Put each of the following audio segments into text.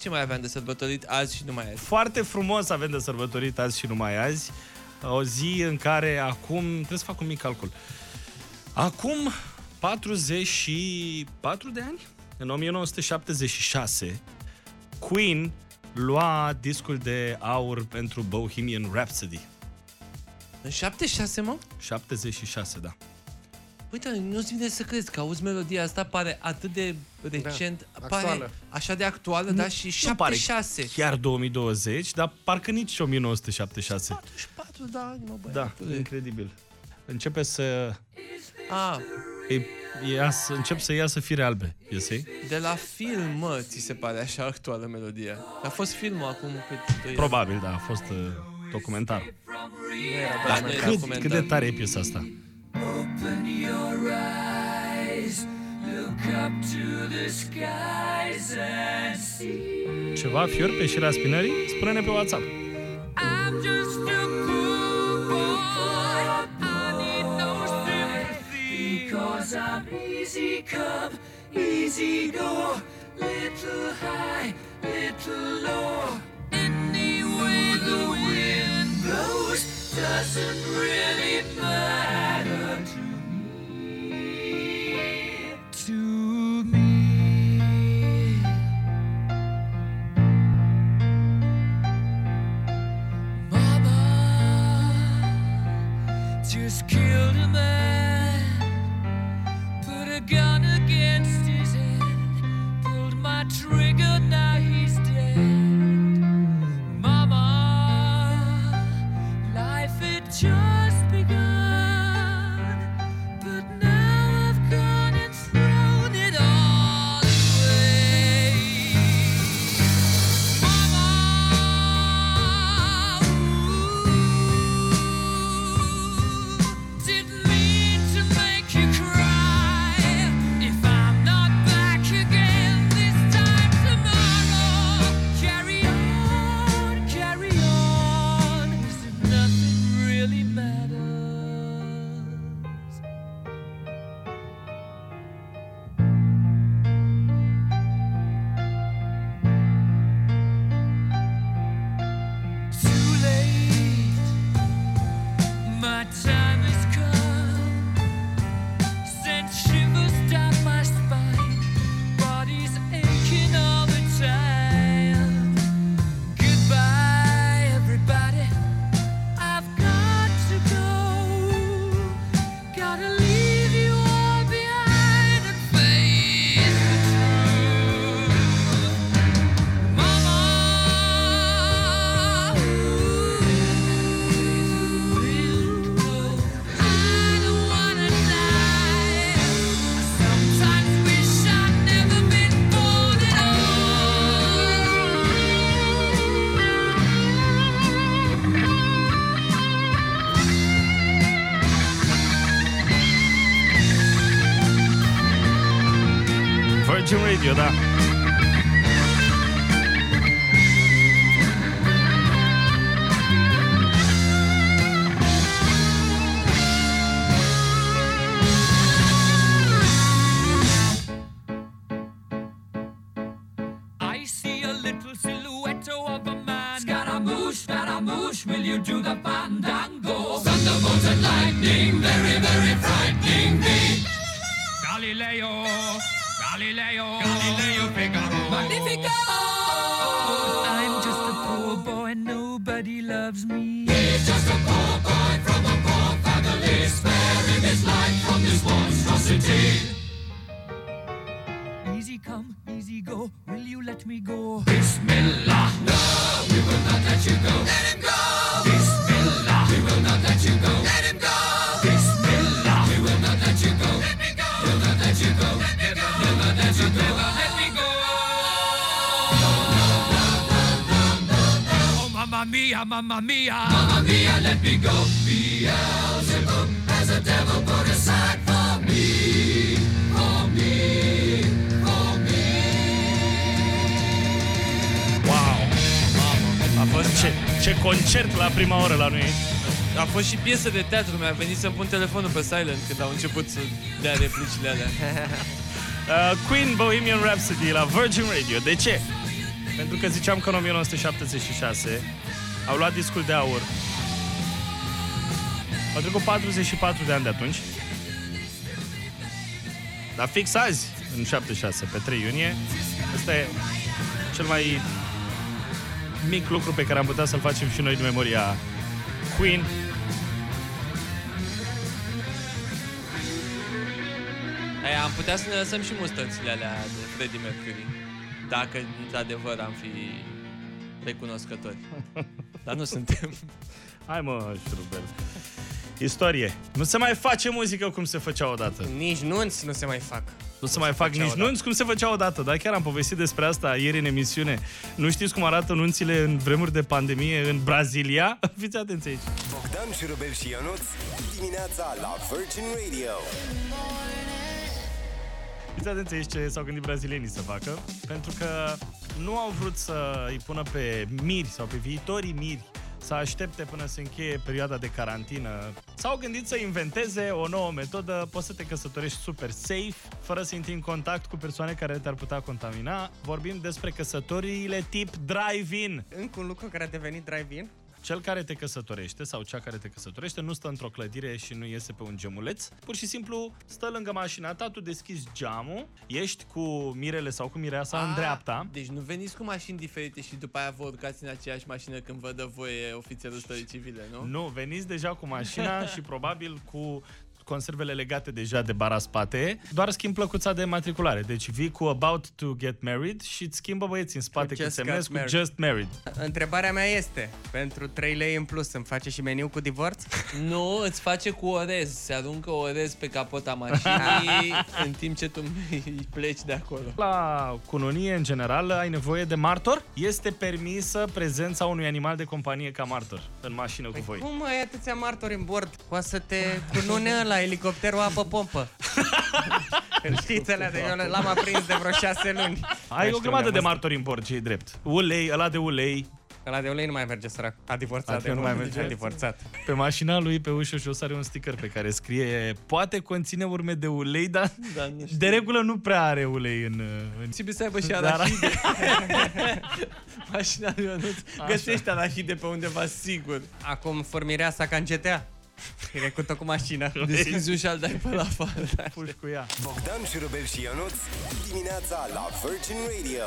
Ce mai aveam de sărbătorit azi și numai azi? Foarte frumos avem de sărbătorit azi și numai azi. O zi în care acum... Trebuie să fac un mic calcul. Acum 44 de ani, în 1976, Queen lua discul de aur pentru Bohemian Rhapsody. În 76, mă? 76, da. Uite, nu-ți vine să crezi că auzi melodia asta, pare atât de recent, pare așa de actuală, da? Și 76. Chiar 2020, dar parcă nici 1976. 44 de ani, mă, băiatule. Da, incredibil. Începe să... încep să iasă fire albe, piesei. De la film, mă, ți se pare așa actuală melodia? A fost filmul acum cât... Probabil, da, a fost documentar. Cât de tare e piesa asta? Open your eyes, look up to the skies and see. Ceva, Fior, pe șirea spinării? Spune-ne pe WhatsApp. I'm just a poor boy, I need no sympathy, because I'm easy come, easy go, little high, little low. Any way the wind blows doesn't really matter to me, to me. Mama just killed a man, put a gun against his head, pulled my trigger, now he's dead. Mama, life had just begun, but now I've gone and thrown it all away. Mama, didn't mean to make you cry. If I'm not back again this time tomorrow, carry on, carry on, as if nothing really matters. Too late, my time has come, sent shivers down my spine, body's aching all the time. Goodbye, everybody, I've got to go, gotta leave you all behind and face the truth. Mama, I don't wanna die. I sometimes wish I'd never been born at Virgin Radio, da. I see a little silhouette of a man. Scaramouche, will you do the fandango? Thunderbolts and lightning, very, very frightening me. Galileo, Figaro. Magnifico! I'm just a poor boy, nobody loves me. He's just a poor boy from a poor family, sparing his life from this monstrosity. Easy come, easy go, will you let me go? Bismillah, no, we will not let you go. Let him go! Bismillah, we will not let you go. Let him go! Bismillah, we will not let you go. Let me go! We'll not let you go. Let me go! We'll not let you go. Let me go! Oh, mamma mia, mamma mia. Mamma mia, let me go. Beelzebub has a devil put aside for me. For me. For me. Wow! A fost ce concert la prima oră la noi. A fost și piesă de teatru, mi-a venit să-mi pun telefonul pe silent când au început să dea replicile alea. Queen, Bohemian Rhapsody la Virgin Radio. De ce? Pentru că ziceam că în 1976 au luat discul de aur. Au trecut 44 de ani de atunci. Dar fix azi, în 76, pe 3 iunie, ăsta e cel mai mic lucru pe care am putea să-l facem și noi din memoria Queen. Am putea să ne lăsăm și mustățile alea de Freddie Mercury, dacă într-adevăr am fi recunoscători. Dar nu suntem. Hai mă, șurubel. Istorie. Nu se mai face muzică cum se făcea odată. Nici nunți nu se mai fac. Nu se mai fac nici nunți cum se făcea odată. Dar chiar am povestit despre asta ieri în emisiune. Nu știți cum arată nunțile în vremuri de pandemie în Brazilia? Fiți atenți aici. Bogdan, Șurubel și Ionuț, dimineața la Virgin Radio. Fiți atenți aici ce s-au gândit brazilienii să facă. Pentru că nu au vrut să îi pună pe miri sau pe viitorii miri să aștepte până se încheie perioada de carantină. S-au gândit să inventeze o nouă metodă. Poți să te căsătorești super safe, fără să intri în contact cu persoane care te-ar putea contamina. Vorbim despre căsătoriile tip drive-in. Încă un lucru care a devenit drive-in? Cel care te căsătorește sau cea care te căsătorește nu stă într-o clădire și nu iese pe un gemuleț. Pur și simplu stă lângă mașina ta, tu deschizi geamul, ești cu mirele sau cu mireasa în dreapta. Deci nu veniți cu mașini diferite și după aia vă urcați în aceeași mașină când vă dă voie ofițerul stării civile, nu? Nu, veniți deja cu mașina și probabil cu conservele legate deja de bara spate, doar schimb plăcuța de matriculare. Deci vii cu about to get married și îți schimbă băieții în spate când semnezi cu just married. Întrebarea mea este, pentru 3 lei în plus îmi face și meniu cu divorț? Nu, îți face cu orez. Se aruncă orez pe capota mașinii în timp ce tu pleci de acolo. La cununie, în general, ai nevoie de martor. Este permisă prezența unui animal de companie ca martor în mașină cu voi. Cum ai atâția martori în bord? Poate să te cunune la elicopterul apă-pompă. Știți alea de eu l-am aprins de vreo 6 luni. Ai o grămadă de martori în bord, ce-i drept. Ulei, ăla de ulei. Ăla de ulei nu mai merge, sărac. A divorțat. Nu mai merge? A divorțat. Pe mașina lui, pe ușă și o are un sticker pe care scrie poate conține urme de ulei, dar de regulă nu prea are ulei în... Posibil să aibă și arahide. Mașina lui Ionuț găsește arahide pe undeva, sigur. Acum formireasa ca în GTA. Trecut-o cu mașina. Deschizi ușa, îl dai pe la afară. Puși cu ea. Bogdan, Șurubel și Ionuț, dimineața la Virgin Radio.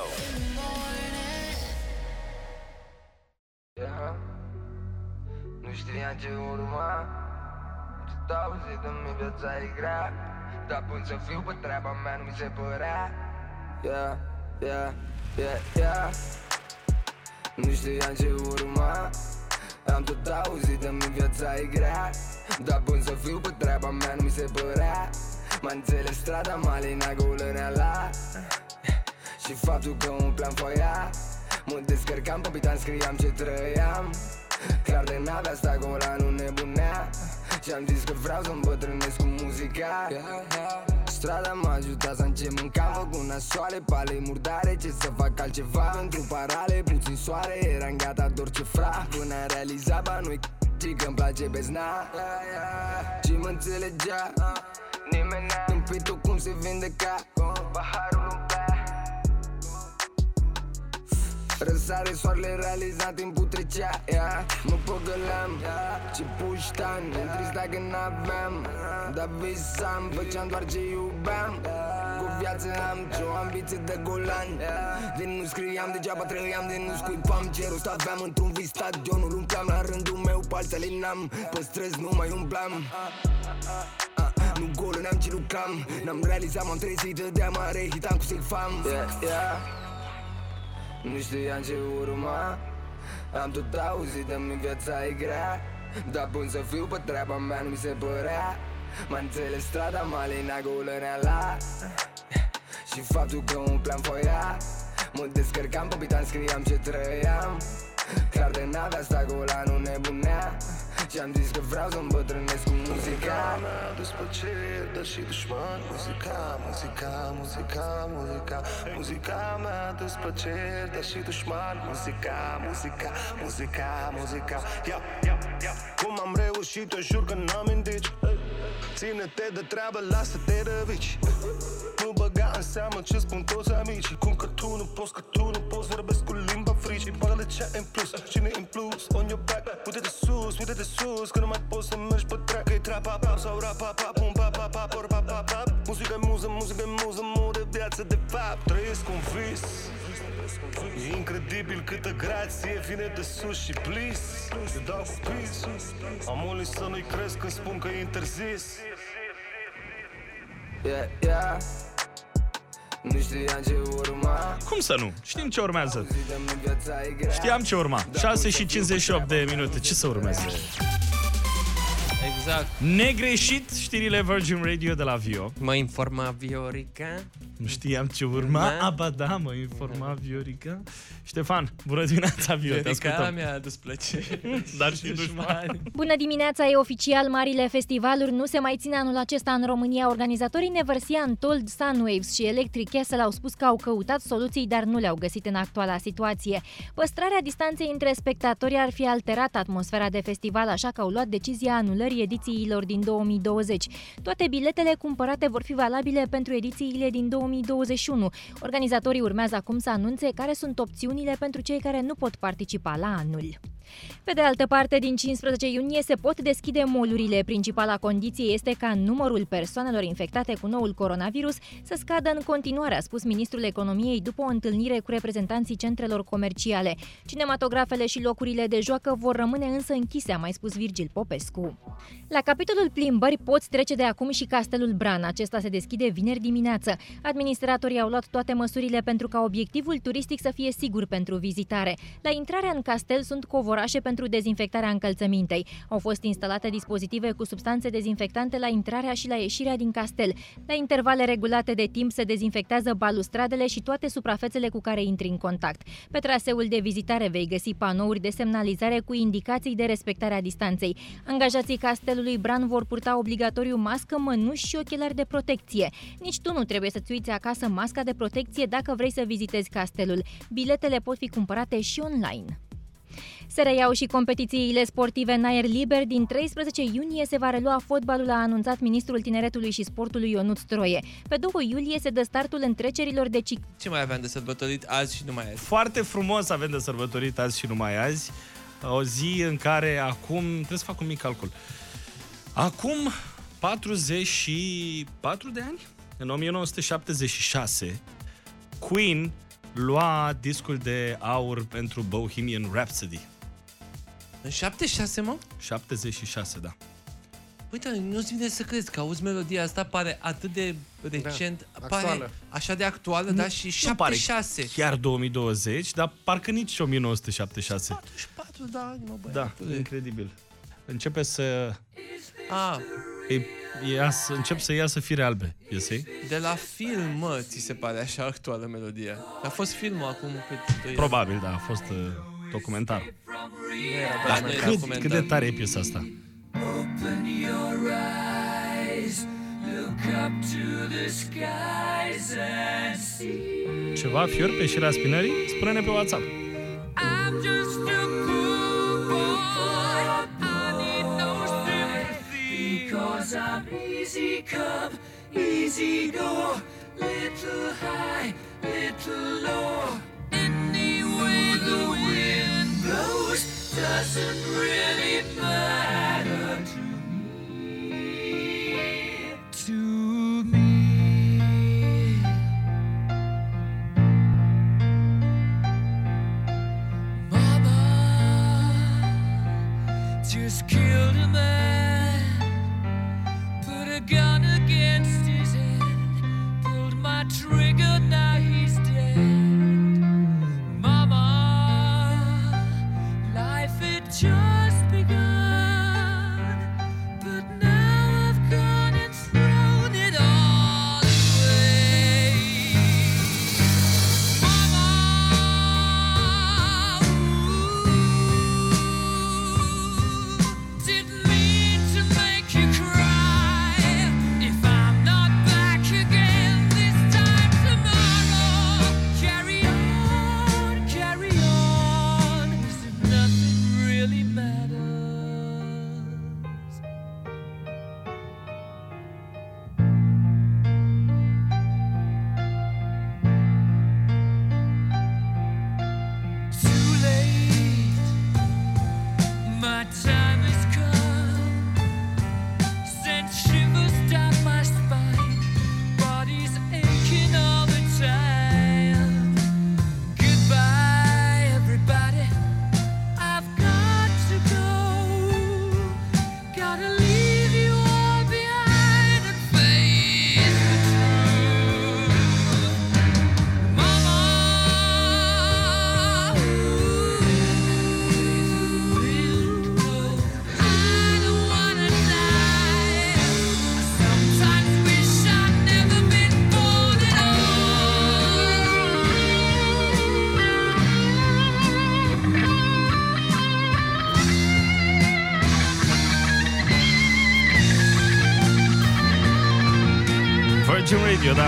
Nu știam ce urma. Stau zi de mi viața e grea, dar până să fiu pe treaba mea nu mi se părea. Nu știam ce urma. Am tot auzit de mi viața e grea, dar până să fiu pe treaba mea nu mi se părea. M-a înțeles strada, malina golănea la și faptul că umpleam foaia. Mă descărcam pe pitan, scriam ce trăiam. Clar de n-avea sta gola, nu nebunea. Și-am zis că vreau să îmbătrânesc cu muzica. Strada m-a ajutat să încep, mâncam făcut nasoale, palei murdare, ce să fac altceva. Pentru parale, puțin soare, eram gata de orice fra. Până am realizat, ba nu-i și că-mi place bezna. Și mă înțelegea nimeni n-a împit-o cum se vindeca. Paharul umplea. Răsare soarele, realizat timpul trecea, mă păgăleam, ce puștan, trist dacă n-aveam, dar visam, făceam doar ce iubeam. Cu viață am ce-o ambiție de golan. Din nu scriam, degeaba trăiam, din nu scuipam. Ce rost aveam într-un vis, stadionul umpleam. La rândul meu, pe altele n-am, pe străzi nu mai umblam. Nu golă n-am, ci lucram. N-am realizat, m-am trezit de mare, hitam cu silfam. Nu știam ce urma. Am tot auzit de-mi viața e grea, dar până să fiu pe treaba mea nu mi se părea. M-a înțeles strada, malina golănea la și faptul că umpleam foaia. Mă descărcam pe pitan, scriam ce trăiam. Clar de n-avea sta gola, nu nebunea. Și-am zis că vreau să îmbătrânesc cu muzica. Mea dus plăceri, dar și dușmani. Muzica, muzica, muzica, muzica. Muzica mea dus plăceri, dar și dușmani. Muzica, muzica, muzica, muzica. Cum am reușit, te jur că n-am indici. Ține-te de treabă, lasă-te de vici. Nu băga în seamă ce spun toți amicii. Cum că tu nu poți, vorbesc cu limba fricii. Bagă de cea în plus, cine în plus. On your back, uite-te sus, că nu mai poți să mergi pe track. Că-i trap-a-pap sau rap-a-pap, pum pa-pa-pap, or pa-pa-pap. Muzică-i muză, mod de viață de fapt. Trăiesc un vis. E incredibil câtă grație vine de sus și bliss. Te dau cu pis. Am unii să nu-i crezi când spun că e interzis. Yeah. Nu știam ce urma. Cum să nu? Știm ce urmează. Știam ce urma. 6:58 de minute. Ce să urmeze? Exact. Negreșit, știrile Virgin Radio de la Vio. Mă informa Viorica. Nu știam ce urma. Aba da, mă informa Viorica. Ștefan, bună dimineața, Vio, te ascultăm. mi-a adus plăcere. Dar și dușmani. Bună dimineața, e oficial, marile festivaluri nu se mai țin anul acesta în România. Organizatorii Neversian, Told, Sunwaves și Electric Castle au spus că au căutat soluții, dar nu le-au găsit în actuala situație. Păstrarea distanței între spectatori ar fi alterat atmosfera de festival, așa că au luat decizia anulării edițiilor din 2020. Toate biletele cumpărate vor fi valabile pentru edițiile din 2021. Organizatorii urmează acum să anunțe care sunt opțiunile pentru cei care nu pot participa la anul. Pe de altă parte, din 15 iunie se pot deschide mall-urile. Principala condiție este ca numărul persoanelor infectate cu noul coronavirus să scadă în continuare, a spus ministrul economiei după o întâlnire cu reprezentanții centrelor comerciale. Cinematografele și locurile de joacă vor rămâne însă închise, a mai spus Virgil Popescu. La capitolul plimbări poți trece de acum și Castelul Bran. Acesta se deschide vineri dimineață. Administratorii au luat toate măsurile pentru ca obiectivul turistic să fie sigur pentru vizitare. La intrarea în castel sunt covorașe pentru dezinfectarea încălțămintei. Au fost instalate dispozitive cu substanțe dezinfectante la intrarea și la ieșirea din castel. La intervale regulate de timp se dezinfectează balustradele și toate suprafețele cu care intri în contact. Pe traseul de vizitare vei găsi panouri de semnalizare cu indicații de respectare a distanței. Angajații Castelului Bran vor purta obligatoriu mască, mănuși și ochelari de protecție. Nici tu nu trebuie să-ți uiți acasă masca de protecție dacă vrei să vizitezi castelul. Biletele pot fi cumpărate și online. Se reiau și competițiile sportive în aer liber. Din 13 iunie se va relua fotbalul, a anunțat ministrul tineretului și sportului Ionuț Stroie. Pe 2 iulie se dă startul întrecerilor de Ce mai aveam de sărbătorit azi și numai azi? Foarte frumos avem de sărbătorit azi și numai azi. O zi în care acum, trebuie să fac un mic calcul, acum 44 de ani, în 1976, Queen lua discul de aur pentru Bohemian Rhapsody. În 76, mă? 76, da. Uite, nu-ți vine să crezi că auzi melodia asta, pare atât de recent, pare actuală. Așa de actuală, da? Și 76. Chiar 2020, dar parcă nici 1976. 44 de ani, mă, băiatule. Da, incredibil. Începe să... încep să iasă fire albe, piesei. De la film, mă, ți se pare așa actuală melodia? A fost filmul acum cât 2 ani. Probabil, da, a fost documentar. Da, cât de tare e piesa asta? Open your eyes, look up to the skies and see. Ceva, Fior, pe șirea spinării? Spune-ne pe WhatsApp. I'm just a poor boy, I need no sympathy, because I'm easy come, easy go, little high, little low. Any way the wind blows doesn't really matter to me. Mama just killed a man, put a gun against his head, pulled my trigger, now he's dead. Mama, life had just begun, but now I've gone and thrown it all away. Mama, didn't mean to make you cry. If I'm not back again this time tomorrow, carry on, 'cause nothing really matters. Virgin Radio, da.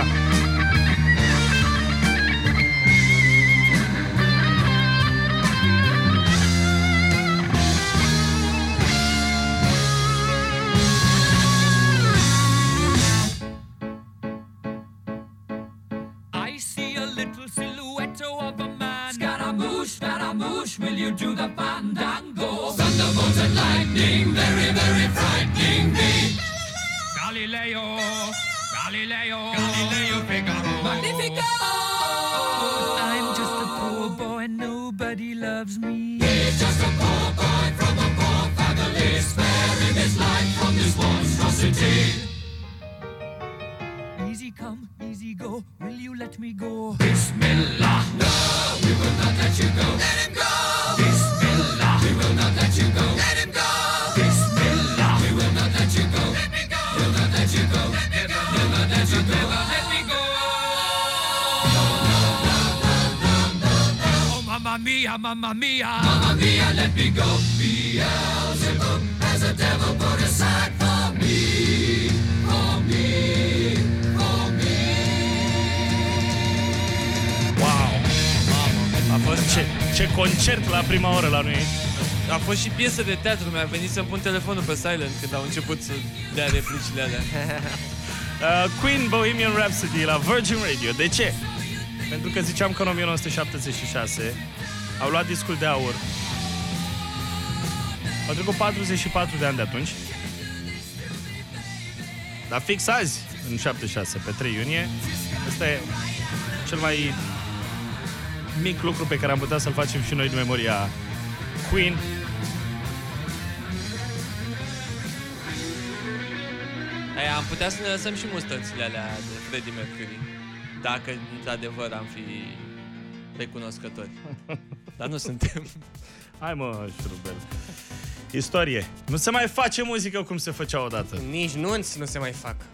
I see a little silhouette of a man. Scaramouche, Scaramouche, will you do the fandango? Thunderbolts and lightning, very, very frightening me. Galileo, Galileo, Galileo Figaro. Magnifico! I'm just a poor boy, nobody loves me. He's just a poor boy from a poor family, sparing his life from this monstrosity. Easy come, easy go, will you let me go? Bismillah, no, we will not let you go. Let him go! Bismillah, we will not let you go. Let him go! Bismillah, we will not let you go. Let me go! We'll not let you go. Let me go! We'll not let you go. Let me go! Oh, mamma mia, mamma mia. Mamma mia, let me go. Beelzebub has a devil put aside for me. For me. Wow! A fost ce concert la prima oră la noi. A fost și piesă de teatru, mi-a venit să-mi pun telefonul pe silent când au început să dea replicile alea. Queen, Bohemian Rhapsody la Virgin Radio. De ce? Pentru că ziceam că în 1976 au luat discul de aur. Au trecut 44 de ani de atunci. Dar fix azi, în 76, pe 3 iunie, ăsta e cel mai mic lucru pe care am putea să-l facem și noi în memoria Queen. Aia, am putea să ne lăsăm și mustățile alea de Freddie Mercury, dacă într-adevăr am fi recunoscători. Dar nu suntem. Hai mă, șurubel. Istorie. Nu se mai face muzică cum se făcea odată. Nici nunți nu se mai fac.